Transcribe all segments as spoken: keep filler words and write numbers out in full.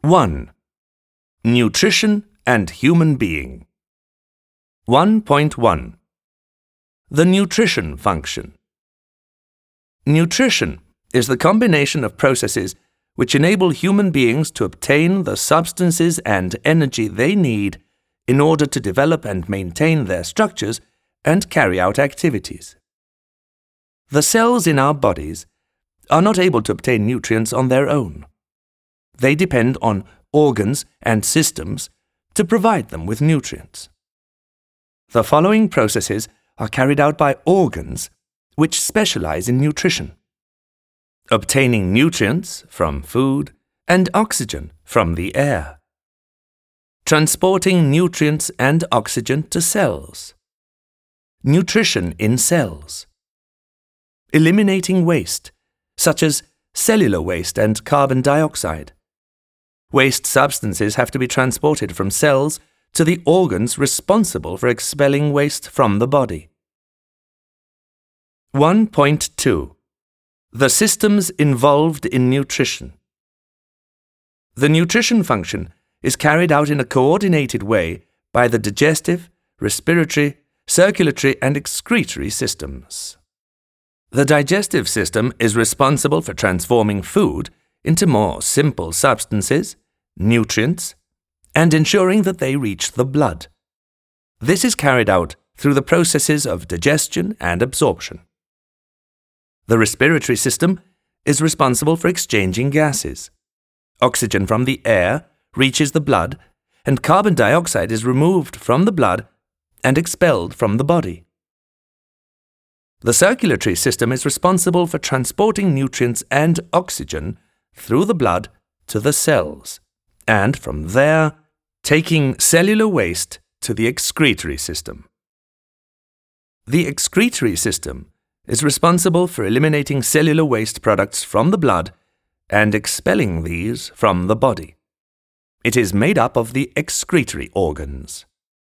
one. Nutrition and human being. one point one. The nutrition function. Nutrition is the combination of processes which enable human beings to obtain the substances and energy they need in order to develop and maintain their structures and carry out activities. The cells in our bodies are not able to obtain nutrients on their own. They depend on organs and systems to provide them with nutrients. The following processes are carried out by organs which specialize in nutrition: obtaining nutrients from food and oxygen from the air, transporting nutrients and oxygen to cells, nutrition in cells, eliminating waste, such as cellular waste and carbon dioxide. Waste substances have to be transported from cells to the organs responsible for expelling waste from the body. one point two. The systems involved in nutrition. The nutrition function is carried out in a coordinated way by the digestive, respiratory, circulatory, and excretory systems. The digestive system is responsible for transforming food into more simple substances, nutrients, and ensuring that they reach the blood. This is carried out through the processes of digestion and absorption. The respiratory system is responsible for exchanging gases. Oxygen from the air reaches the blood, and carbon dioxide is removed from the blood and expelled from the body. The circulatory system is responsible for transporting nutrients and oxygen through the blood to the cells, and from there, taking cellular waste to the excretory system. The excretory system is responsible for eliminating cellular waste products from the blood and expelling these from the body. It is made up of the excretory organs.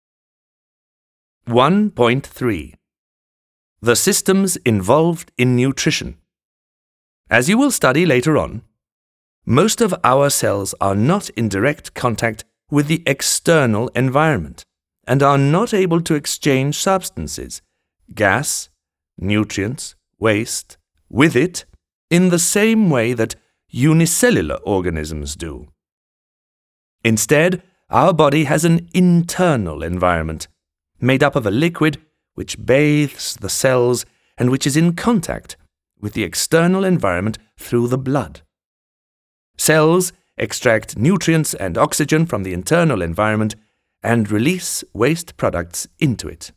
one point three. The systems involved in nutrition. As you will study later on, most of our cells are not in direct contact with the external environment and are not able to exchange substances, gas, nutrients, waste, with it in the same way that unicellular organisms do. Instead, our body has an internal environment made up of a liquid which bathes the cells and which is in contact with the external environment through the blood. Cells extract nutrients and oxygen from the internal environment and release waste products into it.